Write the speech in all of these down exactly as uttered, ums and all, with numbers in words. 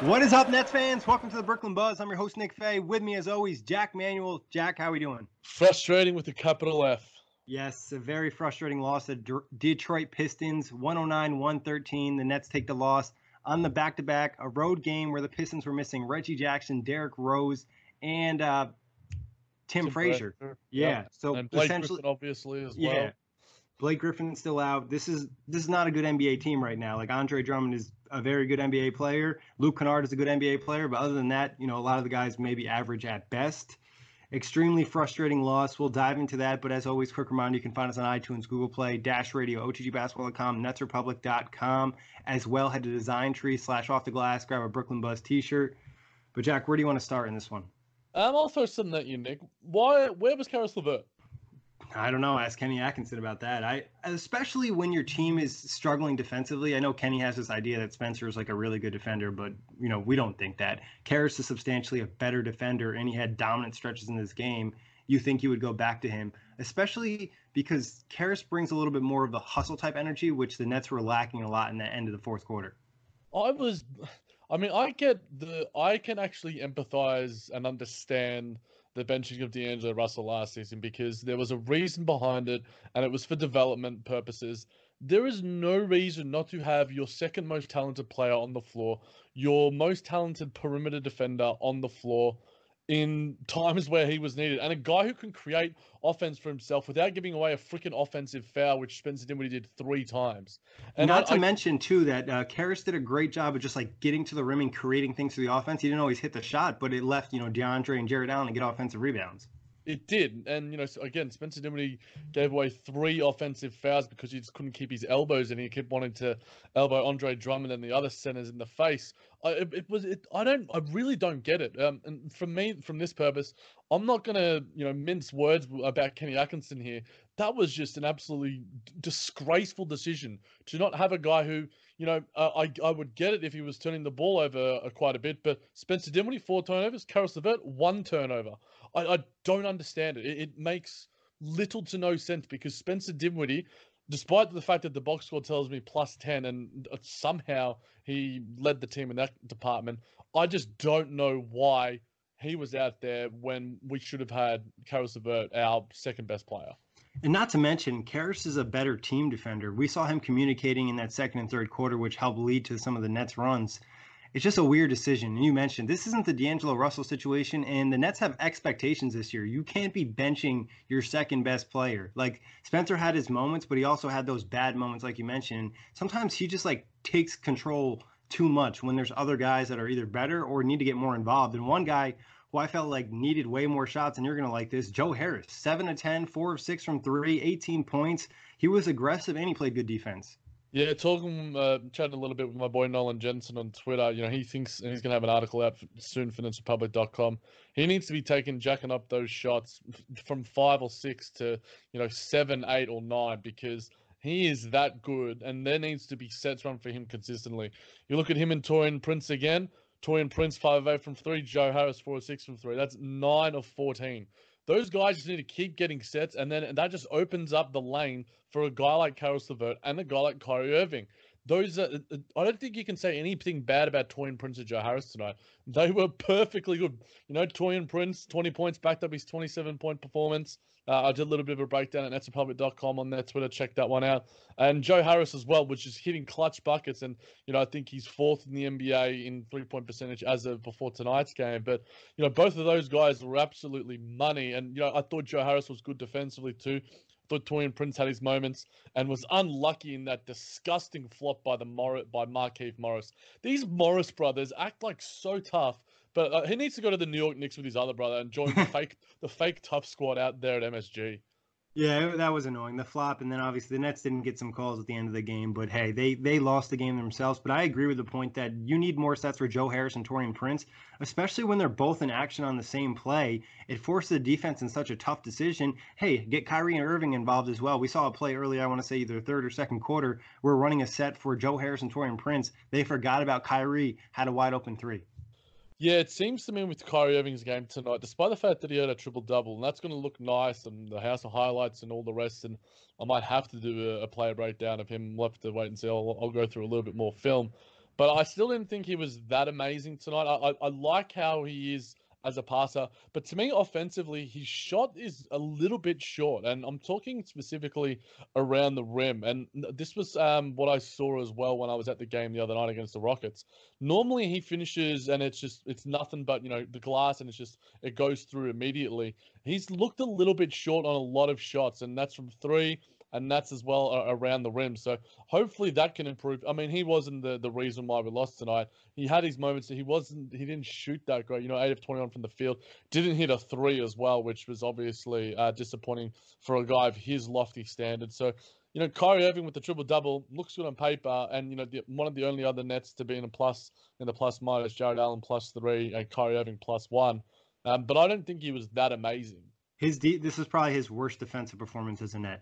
What is up, Nets fans? Welcome to the Brooklyn Buzz. I'm your host, Nick Fay. With me, as always, Jack Manuel. Jack, how are we doing? Frustrating with a capital F. Yes, a very frustrating loss at D- Detroit Pistons, one oh nine one thirteen. The Nets take the loss on the back-to-back, a road game where the Pistons were missing Reggie Jackson, Derrick Rose, and uh, Tim, Tim Frazier. Frazier. Yeah, yep. so and Blake essentially, Griffin, obviously, as yeah, well. Blake Griffin's still out. This is this is not a good N B A team right now. Like, Andre Drummond is a very good N B A player. Luke Kennard is a good N B A player. But other than that, you know, a lot of the guys maybe average at best. Extremely frustrating loss. We'll dive into that. But as always, quick reminder, you can find us on iTunes, Google Play, Dash Radio, O T G basketball dot com, Nets Republic dot com. As well, head to Design Tree slash Off the Glass. Grab a Brooklyn Buzz t-shirt. But, Jack, where do you want to start in this one? Um, I'll throw something at you, Nick. Why? Where was Caris LeVert? I don't know. Ask Kenny Atkinson about that. I, especially when your team is struggling defensively. I know Kenny has this idea that Spencer is like a really good defender, but you know we don't think that. Caris is substantially a better defender, and he had dominant stretches in this game. You think you would go back to him, especially because Caris brings a little bit more of the hustle type energy, which the Nets were lacking a lot in the end of the fourth quarter. I was, I mean, I get the, I can actually empathize and understand the benching of D'Angelo Russell last season because there was a reason behind it, and it was for development purposes. There is no reason not to have your second most talented player on the floor, your most talented perimeter defender on the floor in times where he was needed, and a guy who can create offense for himself without giving away a freaking offensive foul, which Spencer Dinwiddie did three times. And Not I, to I, mention, too, that uh, Caris did a great job of just like getting to the rim and creating things for the offense. He didn't always hit the shot, but it left, you know, DeAndre and Jared Allen to get offensive rebounds. It did. And, you know, again, Spencer Dinwiddie gave away three offensive fouls because he just couldn't keep his elbows in. He kept wanting to elbow Andre Drummond and the other centers in the face. I, it, it was, it, I don't, I really don't get it. Um, and from me, from this purpose, I'm not going to, you know, mince words about Kenny Atkinson here. That was just an absolutely disgraceful decision to not have a guy who, you know, uh, I I would get it if he was turning the ball over uh, quite a bit, but Spencer Dinwiddie, four turnovers, Caris LeVert, one turnover. I, I don't understand it. it. It makes little to no sense because Spencer Dinwiddie, despite the fact that the box score tells me plus ten and somehow he led the team in that department, I just don't know why he was out there when we should have had Caris LeVert, our second best player. And not to mention, Caris is a better team defender. We saw him communicating in that second and third quarter, which helped lead to some of the Nets' runs. It's just a weird decision. And you mentioned this isn't the D'Angelo Russell situation, and the Nets have expectations this year. You can't be benching your second best player. Like, Spencer had his moments, but he also had those bad moments, like you mentioned. Sometimes he just like takes control too much when there's other guys that are either better or need to get more involved. And one guy who I felt like needed way more shots, and you're going to like this, Joe Harris, seven of ten, four of six from three, eighteen points. He was aggressive, and he played good defense. Yeah, talking, uh, chatting a little bit with my boy Nolan Jensen on Twitter. You know, he thinks, and he's going to have an article out soon for Nets Republic dot com. He needs to be taking, jacking up those shots from five or six to, you know, seven, eight or nine because he is that good, and there needs to be sets run for him consistently. You look at him and Taurean Prince again. Taurean Prince, five of eight from three. Joe Harris, four of six from three. That's nine of fourteen. Those guys just need to keep getting sets, and then that just opens up the lane for a guy like Caris LeVert and a guy like Kyrie Irving. Those are, I don't think you can say anything bad about Taurean Prince or Joe Harris tonight. They were perfectly good. You know, Taurean Prince, twenty points, backed up his twenty-seven point performance. Uh, I did a little bit of a breakdown at Nets Republic dot com on their Twitter. Check that one out. And Joe Harris as well, which is hitting clutch buckets. And, you know, I think he's fourth in the N B A in three-point percentage as of before tonight's game. But, you know, both of those guys were absolutely money. And, you know, I thought Joe Harris was good defensively too. I thought Taurean Prince had his moments and was unlucky in that disgusting flop by the Mor- by Markieff Morris. These Morris brothers act like so tough. But uh, he needs to go to the New York Knicks with his other brother and join the fake the fake tough squad out there at M S G. Yeah, that was annoying. The flop, and then obviously the Nets didn't get some calls at the end of the game. But hey, they they lost the game themselves. But I agree with the point that you need more sets for Joe Harris and Taurean Prince, especially when they're both in action on the same play. It forces the defense in such a tough decision. Hey, get Kyrie and Irving involved as well. We saw a play earlier, I want to say either third or second quarter. We're running a set for Joe Harris and Taurean Prince. They forgot about Kyrie, had a wide open three. Yeah, it seems to me with Kyrie Irving's game tonight, despite the fact that he had a triple-double, and that's going to look nice, and the House of Highlights and all the rest, and I might have to do a, a player breakdown of him. We'll have to wait and see. I'll, I'll go through a little bit more film. But I still didn't think he was that amazing tonight. I, I, I like how he is as a passer, but to me, offensively, his shot is a little bit short, and I'm talking specifically around the rim. And this was um, what I saw as well when I was at the game the other night against the Rockets. Normally, he finishes, and it's just it's nothing but you know the glass, and it's just it goes through immediately. He's looked a little bit short on a lot of shots, and that's from three. And that's as well uh, around the rim. So hopefully that can improve. I mean, he wasn't the, the reason why we lost tonight. He had his moments. He wasn't. He didn't shoot that great. You know, eight of twenty-one from the field. Didn't hit a three as well, which was obviously uh, disappointing for a guy of his lofty standards. So, you know, Kyrie Irving with the triple double looks good on paper, and you know, the, one of the only other nets to be in a plus in the plus minus, Jared Allen plus three and Kyrie Irving plus one. Um, but I don't think he was that amazing. His de- this is probably his worst defensive performance as a net.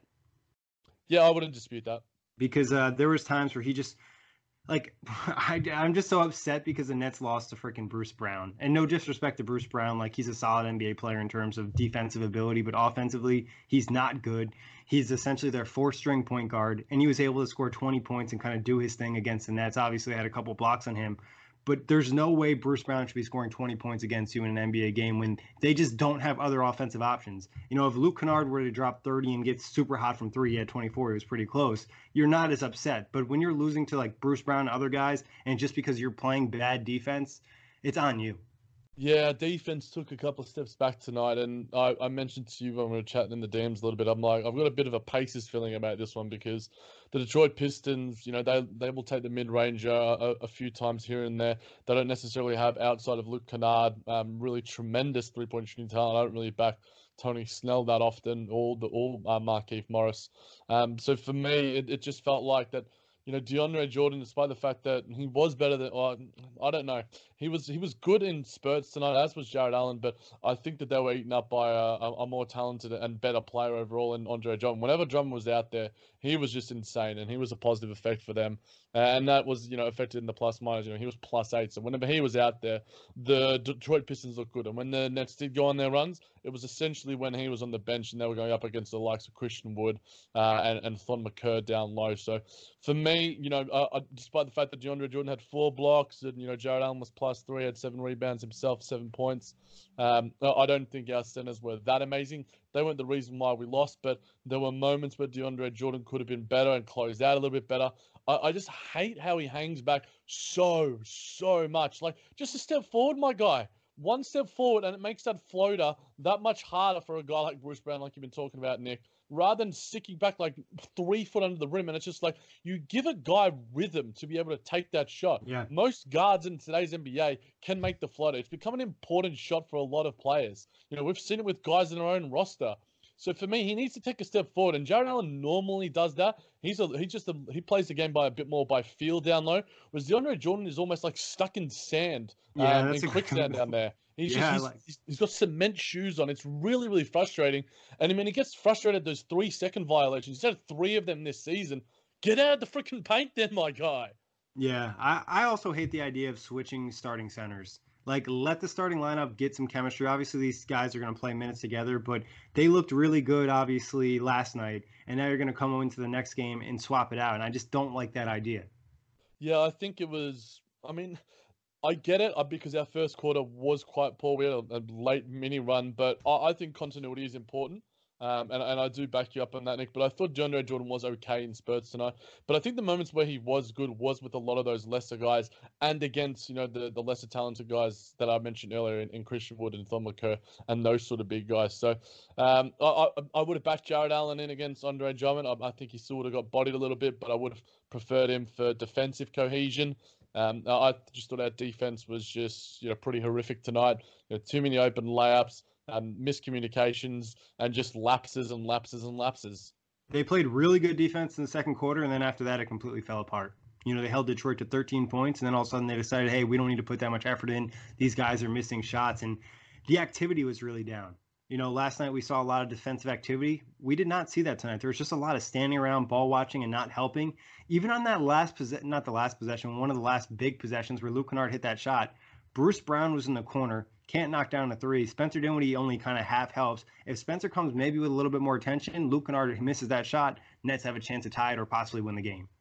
Yeah, I wouldn't dispute that. Because uh, there was times where he just, like, I, I'm just so upset because the Nets lost to freaking Bruce Brown. And no disrespect to Bruce Brown, like, he's a solid N B A player in terms of defensive ability, but offensively, he's not good. He's essentially their fourth-string point guard, and he was able to score twenty points and kind of do his thing against the Nets. Obviously, had a couple blocks on him. But there's no way Bruce Brown should be scoring twenty points against you in an N B A game when they just don't have other offensive options. You know, if Luke Kennard were to drop thirty and get super hot from three at twenty-four, he was pretty close, you're not as upset. But when you're losing to like Bruce Brown and other guys, and just because you're playing bad defense, it's on you. Yeah, defense took a couple of steps back tonight, and I, I mentioned to you when we were chatting in the D Ms a little bit. I'm like, I've got a bit of a Pacers feeling about this one because the Detroit Pistons, you know, they they will take the mid range a, a few times here and there. They don't necessarily have outside of Luke Kennard, um, really tremendous three point shooting talent. I don't really back Tony Snell that often, or the or uh, Markieff Morris. Um, so for me, it, it just felt like that. You know, DeAndre Jordan, despite the fact that he was better than, oh, I don't know, he was he was good in spurts tonight, as was Jared Allen, but I think that they were eaten up by a, a more talented and better player overall in Andre Drummond. Whenever Drummond was out there, he was just insane, and he was a positive effect for them. And that was, you know, affected in the plus minus. You know, he was plus eight. So whenever he was out there, the Detroit Pistons looked good. And when the Nets did go on their runs, it was essentially when he was on the bench and they were going up against the likes of Christian Wood uh, and, and Thon McCurr down low. So for me, you know, uh, despite the fact that DeAndre Jordan had four blocks and, you know, Jared Allen was plus three, had seven rebounds himself, seven points. Um, I don't think our centers were that amazing. They weren't the reason why we lost, but there were moments where DeAndre Jordan could have been better and closed out a little bit better. I, I just hate how he hangs back so, so much. Like, just a step forward, my guy. One step forward, and it makes that floater that much harder for a guy like Bruce Brown, like you've been talking about, Nick, rather than sticking back like three foot under the rim. And it's just like you give a guy rhythm to be able to take that shot. Yeah. Most guards in today's N B A can make the floater. It's become an important shot for a lot of players. You know, we've seen it with guys in our own roster. So for me, he needs to take a step forward, and Jared Allen normally does that. He's a he just a, he plays the game by a bit more by feel down low, whereas DeAndre Jordan is almost like stuck in sand, yeah, um, that's in a quicksand down there. He's yeah, just he's, like... he's, he's got cement shoes on. It's really really frustrating. And I mean, he gets frustrated at those three second violations. He's had three of them this season. Get out of the freaking paint, then, my guy. Yeah, I I also hate the idea of switching starting centers. Like, let the starting lineup get some chemistry. Obviously, these guys are going to play minutes together, but they looked really good, obviously, last night. And now you're going to come into the next game and swap it out. And I just don't like that idea. Yeah, I think it was, I mean, I get it because our first quarter was quite poor. We had a, a late mini run, but I, I think continuity is important. Um, and, and I do back you up on that, Nick. But I thought DeAndre Jordan was okay in spurts tonight. But I think the moments where he was good was with a lot of those lesser guys and against, you know, the, the lesser talented guys that I mentioned earlier in, in Christian Wood and Thon McCurr and those sort of big guys. So um, I, I, I would have backed Jared Allen in against Andre Drummond. I, I think he still would have got bodied a little bit, but I would have preferred him for defensive cohesion. Um, I just thought our defense was just, you know, pretty horrific tonight. You know, too many open layups. Um, miscommunications and just lapses and lapses and lapses. They played really good defense in the second quarter, and then after that, it completely fell apart. You know, they held Detroit to thirteen points, and then all of a sudden they decided, hey, we don't need to put that much effort in. These guys are missing shots, and the activity was really down. You know, last night we saw a lot of defensive activity. We did not see that tonight. There was just a lot of standing around, ball watching, and not helping. Even on that last possession, not the last possession, one of the last big possessions where Luke Kennard hit that shot, Bruce Brown was in the corner, can't knock down a three. Spencer Dinwiddie only kind of half helps. If Spencer comes maybe with a little bit more attention, Luke Kennard misses that shot, Nets have a chance to tie it or possibly win the game.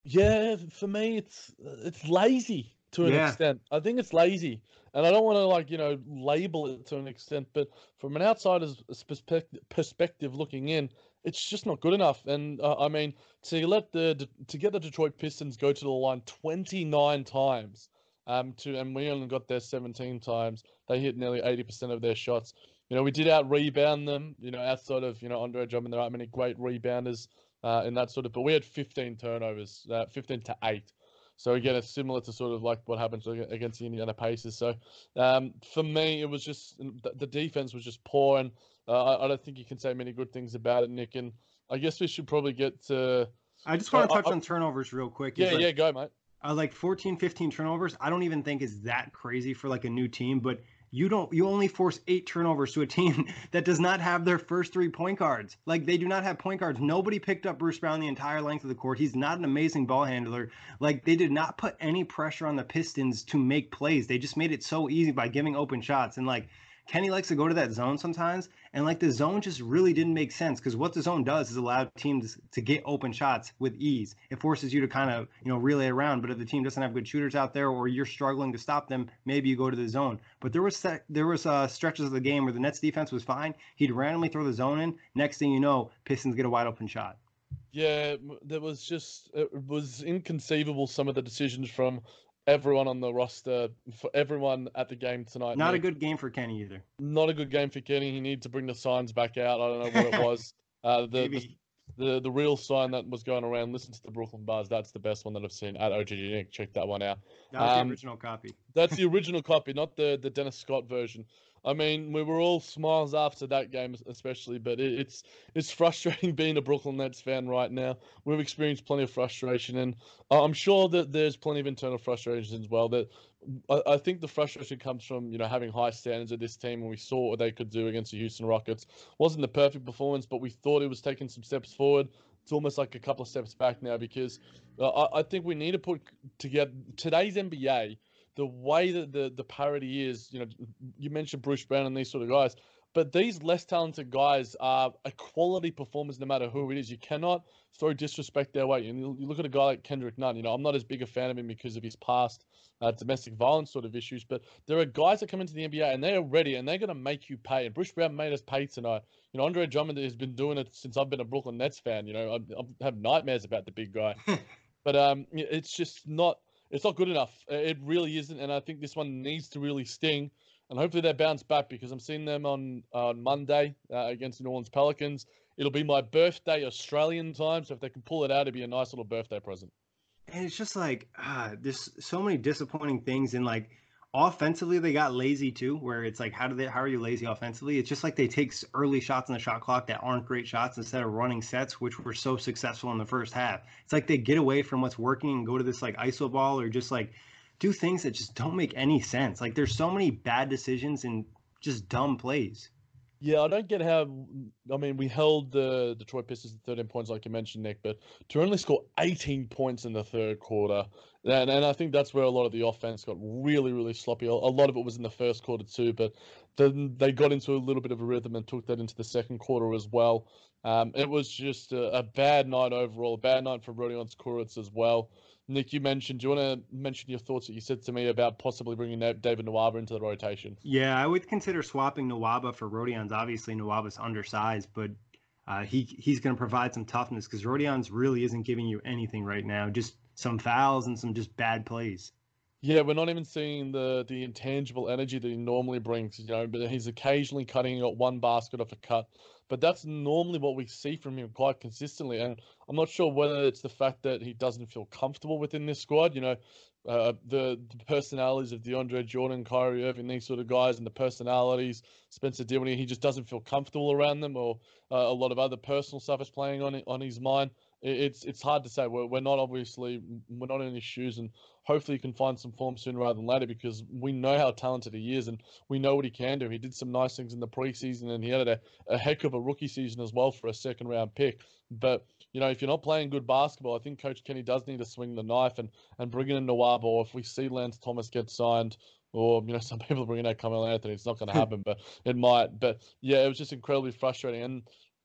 Yeah, for me, it's it's lazy to an Yeah. extent. I think it's lazy, and I don't want to like you know label it to an extent, but from an outsider's perspective, perspective looking in, it's just not good enough. And uh, I mean, to let the to get the Detroit Pistons go to the line twenty-nine times, um, to and we only got there seventeen times. They hit nearly eighty percent of their shots. You know, we did out rebound them. You know, outside of you know Andre Drummond, there aren't many great rebounders uh, in that sort of. But we had fifteen turnovers, uh, fifteen to eight. So again, it's similar to sort of like what happens against the Indiana Pacers. So um, for me, it was just the defense was just poor, and uh, I don't think you can say many good things about it, Nick. And I guess we should probably get to. I just want to Uh, touch I, on turnovers real quick. yeah, Is like yeah, go, mate. uh, like fourteen, fifteen turnovers. I don't even think is that crazy for like a new team, but you don't you only force eight turnovers to a team that does not have their first three point guards. Like they do not have point guards. Nobody picked up Bruce Brown the entire length of the court. He's not an amazing ball handler. Like they did not put any pressure on the Pistons to make plays. They just made it so easy by giving open shots. And like Kenny likes to go to that zone sometimes, and like the zone just really didn't make sense because what the zone does is allow teams to get open shots with ease. It forces you to kind of you know relay around, but if the team doesn't have good shooters out there or you're struggling to stop them, maybe you go to the zone. But there was there was uh, stretches of the game where the Nets defense was fine. He'd randomly throw the zone in. Next thing you know, Pistons get a wide open shot. Yeah, there was just it was inconceivable some of the decisions from everyone on the roster for everyone at the game tonight. Not Nick. a good game for Kenny either. Not a good game for Kenny. He needs to bring the signs back out. I don't know what it was. Uh, the, the the the real sign that was going around. Listen to the Brooklyn Bars. That's the best one that I've seen at O G G Nick. Check that one out. That was um, the original copy. That's the original copy, not the the Dennis Scott version. I mean, we were all smiles after that game, especially, but it, it's it's frustrating being a Brooklyn Nets fan right now. We've experienced plenty of frustration, and I'm sure that there's plenty of internal frustrations as well. That I, I think the frustration comes from you know having high standards of this team, and we saw what they could do against the Houston Rockets. Wasn't the perfect performance, but we thought it was taking some steps forward. It's almost like a couple of steps back now because uh, I, I think we need to put together today's N B A. The way that the, the parity is, you know, you mentioned Bruce Brown and these sort of guys, but these less talented guys are a quality performers no matter who it is. You cannot throw disrespect their way. And you, you look at a guy like Kendrick Nunn, you know, I'm not as big a fan of him because of his past uh, domestic violence sort of issues, but there are guys that come into the N B A and they are ready and they're going to make you pay. And Bruce Brown made us pay tonight. You know, Andre Drummond has been doing it since I've been a Brooklyn Nets fan. You know, I, I have nightmares about the big guy. But um, it's just not... It's not good enough. It really isn't, and I think this one needs to really sting. And hopefully they bounce back because I'm seeing them on on Monday uh, against the New Orleans Pelicans. It'll be my birthday Australian time, so if they can pull it out, it'd be a nice little birthday present. And it's just like ah, there's so many disappointing things, and like offensively they got lazy too. Where it's like, how do they? How are you lazy offensively? It's just like they take early shots on the shot clock that aren't great shots instead of running sets, which were so successful in the first half. It's like they get away from what's working and go to this like iso ball or just like do things that just don't make any sense. Like there's so many bad decisions and just dumb plays. Yeah, I don't get how. I mean, we held the Detroit Pistons to thirteen points, like you mentioned, Nick, but to only score eighteen points in the third quarter, and, and I think that's where a lot of the offense got really, really sloppy. A lot of it was in the first quarter too, but then they got into a little bit of a rhythm and took that into the second quarter as well. Um, it was just a, a bad night overall, a bad night for Rodion Kurucs as well. Nick, you mentioned, do you want to mention your thoughts that you said to me about possibly bringing David Nwaba into the rotation? Yeah, I would consider swapping Nwaba for Rodion's. Obviously, Nwaba's undersized, but uh, he he's going to provide some toughness because Rodion's really isn't giving you anything right now. Just some fouls and some just bad plays. Yeah, we're not even seeing the the intangible energy that he normally brings, you know, but he's occasionally cutting out one basket off a cut. But that's normally what we see from him quite consistently. And I'm not sure whether it's the fact that he doesn't feel comfortable within this squad, you know, uh, the, the personalities of DeAndre Jordan, Kyrie Irving, these sort of guys, and the personalities, Spencer Dinwiddie, he just doesn't feel comfortable around them, or uh, a lot of other personal stuff is playing on on his mind. It's it's hard to say. We're, we're not obviously, we're not in his shoes, and hopefully he can find some form sooner rather than later because we know how talented he is and we know what he can do. He did some nice things in the preseason and he had a, a heck of a rookie season as well for a second round pick. But, you know, if you're not playing good basketball, I think Coach Kenny does need to swing the knife and, and bring in Nwaba, or if we see Lance Thomas get signed, or, you know, some people bring in Carmelo Anthony, it's not going to happen, but it might. But, yeah, it was just incredibly frustrating. And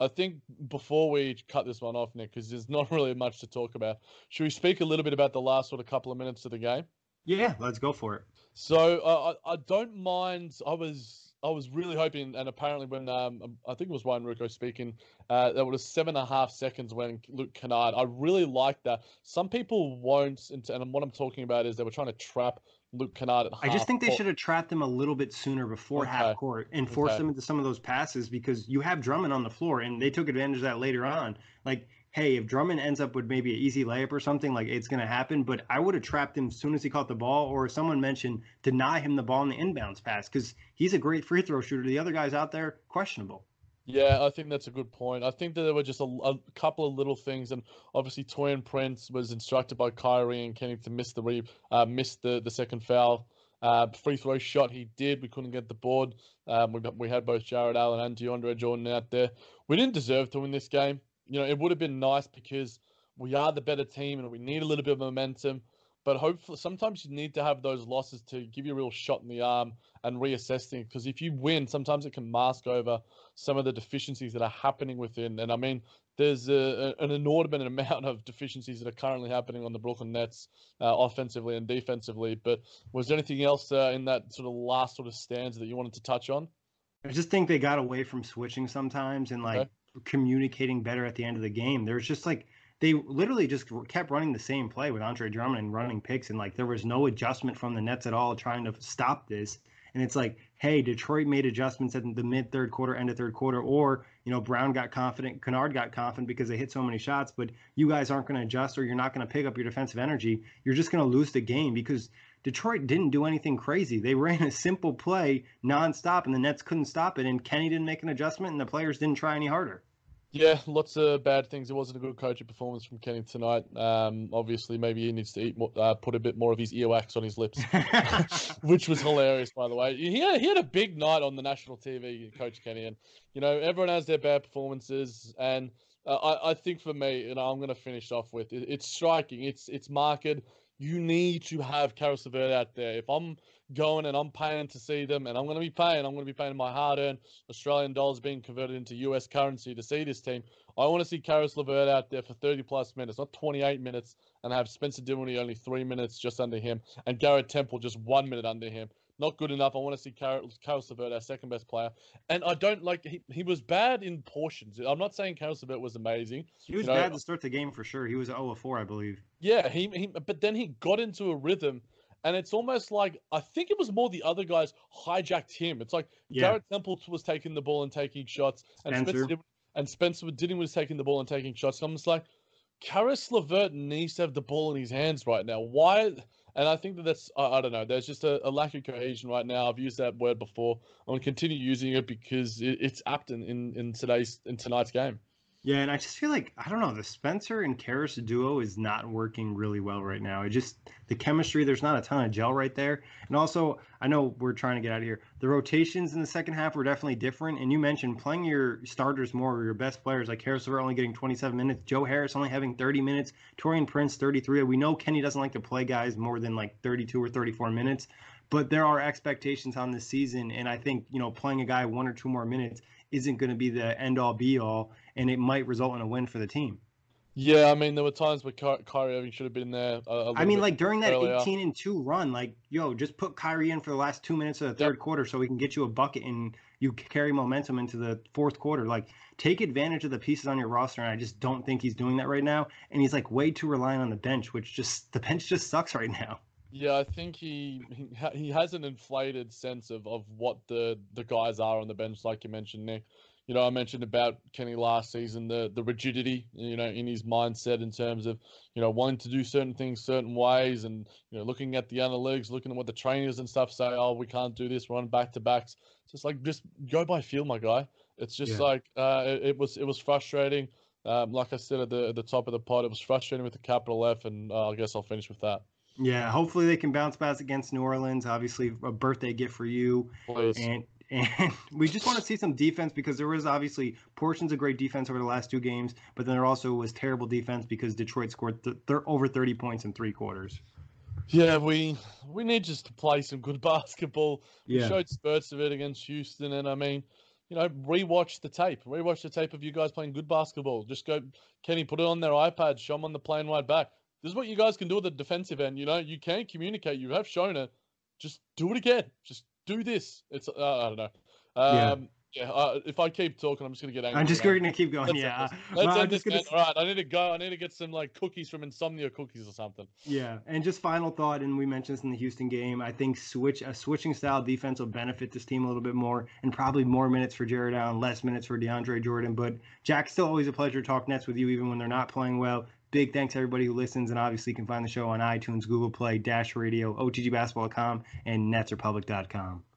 I think before we cut this one off, Nick, because there's not really much to talk about, should we speak a little bit about the last sort of couple of minutes of the game? Yeah, let's go for it. So uh, I I don't mind. I was I was really hoping, and apparently when um I think it was Ryan Rucco speaking, uh, that was seven and a half seconds when Luke Kennard. I really like that. Some people won't, and what I'm talking about is they were trying to trap Luke Kennard at half. I just think they court. should have trapped him a little bit sooner before Okay. half court and forced Okay. him into some of those passes because you have Drummond on the floor and they took advantage of that later on. Like, hey, if Drummond ends up with maybe an easy layup or something, like it's going to happen. But I would have trapped him as soon as he caught the ball, or someone mentioned deny him the ball in the inbounds pass because he's a great free throw shooter. The other guys out there, questionable. Yeah, I think that's a good point. I think that there were just a, a couple of little things, and obviously Toyin Prince was instructed by Kyrie and Kenny to miss the re, uh, miss the, the second foul. Uh, free throw shot he did. We couldn't get the board. Um, we we had both Jared Allen and DeAndre Jordan out there. We didn't deserve to win this game. You know, it would have been nice because we are the better team and we need a little bit of momentum. But hopefully, sometimes you need to have those losses to give you a real shot in the arm and reassess things. Because if you win, sometimes it can mask over some of the deficiencies that are happening within. And I mean, there's a, an inordinate amount of deficiencies that are currently happening on the Brooklyn Nets, uh, offensively and defensively. But was there anything else uh, in that sort of last sort of stanza that you wanted to touch on? I just think they got away from switching sometimes and like Okay. communicating better at the end of the game. There's just like they literally just kept running the same play with Andre Drummond and running picks, and like there was no adjustment from the Nets at all trying to stop this. And it's like, hey, Detroit made adjustments at the mid third quarter, end of third quarter, or you know Brown got confident, Kennard got confident because they hit so many shots. But you guys aren't going to adjust, or you're not going to pick up your defensive energy. You're just going to lose the game because Detroit didn't do anything crazy. They ran a simple play nonstop, and the Nets couldn't stop it. And Kenny didn't make an adjustment, and the players didn't try any harder. Yeah, lots of bad things. It wasn't a good coaching performance from Kenny tonight. Um, obviously, maybe he needs to eat more, uh, put a bit more of his earwax on his lips, which was hilarious, by the way. He had, he had a big night on the national T V, Coach Kenny, and you know everyone has their bad performances, and uh, I, I think for me, you know, I'm going to finish off with it, it's striking. It's it's marked. You need to have Caris LeVert out there. If I'm going and I'm paying to see them, and I'm going to be paying, I'm going to be paying my hard-earned Australian dollars being converted into U S currency to see this team. I want to see Caris LeVert out there for thirty plus minutes, not twenty-eight minutes, and have Spencer Dinwiddie only three minutes just under him, and Garrett Temple just one minute under him. Not good enough. I want to see Caris LeVert, our second best player. And I don't like, he, he was bad in portions. I'm not saying Caris LeVert was amazing. He was you know, bad to start the game for sure. He was zero of four, I believe. Yeah, he, he but then he got into a rhythm, and it's almost like I think it was more the other guys hijacked him. It's like Yeah. Garrett Temple was taking the ball and taking shots, and Spencer. Spencer, Din- and Spencer Dinwiddie was taking the ball and taking shots. So I'm just like, Caris LeVert needs to have the ball in his hands right now. Why? And I think that that's I, I don't know. There's just a, a lack of cohesion right now. I've used that word before. I'm gonna continue using it because it, it's apt in, in in today's in tonight's game. Yeah, and I just feel like I don't know, the Spencer and Caris duo is not working really well right now. It just the chemistry, there's not a ton of gel right there. And also, I know we're trying to get out of here. The rotations in the second half were definitely different. And you mentioned playing your starters more, or your best players, like Caris LeVert only getting twenty-seven minutes, Joe Harris only having thirty minutes, Taurean Prince thirty-three. We know Kenny doesn't like to play guys more than like thirty-two or thirty-four minutes, but there are expectations on this season, and I think you know playing a guy one or two more minutes isn't going to be the end all be all, and it might result in a win for the team. Yeah, I mean there were times where Ky- Kyrie Irving should have been there. A, a I mean, bit like during that earlier. eighteen and two run, like yo, just put Kyrie in for the last two minutes of the third Yep. quarter so we can get you a bucket and you carry momentum into the fourth quarter. Like take advantage of the pieces on your roster, and I just don't think he's doing that right now. And he's like way too reliant on the bench, which just the bench just sucks right now. Yeah, I think he he, ha- he has an inflated sense of, of what the, the guys are on the bench, like you mentioned, Nick. You know, I mentioned about Kenny last season, the the rigidity, you know, in his mindset in terms of, you know, wanting to do certain things certain ways, and you know, looking at the analytics, looking at what the trainers and stuff say. Oh, we can't do this. We're on back to backs. It's just like just go by feel, my guy. It's just Yeah. like uh, it, it was it was frustrating. Um, like I said at the at the top of the pod, it was frustrating with the capital F, and uh, I guess I'll finish with that. Yeah, hopefully they can bounce back against New Orleans. Obviously, a birthday gift for you. Please. And and we just want to see some defense because there was obviously portions of great defense over the last two games, but then there also was terrible defense because Detroit scored th- th- over thirty points in three quarters. Yeah, we we need just to play some good basketball. We Yeah. showed spurts of it against Houston, and I mean, you know, rewatch the tape. Rewatch the tape of you guys playing good basketball. Just go, Kenny, put it on their iPad, show them on the plane right back. This is what you guys can do at the defensive end. You know, you can communicate. You have shown it. Just do it again. Just do this. It's, uh, I don't know. Um, Yeah. Yeah, uh, if I keep talking, I'm just gonna get angry. I'm just man. going to keep going. Let's Yeah. end this. Let's Well, I'm end this, just gonna man. s- All right, I need to go. I need to get some like cookies from Insomnia Cookies or something. Yeah, and just final thought, and we mentioned this in the Houston game. I think switch a switching style defense will benefit this team a little bit more, and probably more minutes for Jared Allen, less minutes for DeAndre Jordan. But Jack, still always a pleasure to talk Nets with you, even when they're not playing well. Big thanks to everybody who listens, and obviously you can find the show on iTunes, Google Play, Dash Radio, O T G Basketball dot com, and Nets Republic dot com.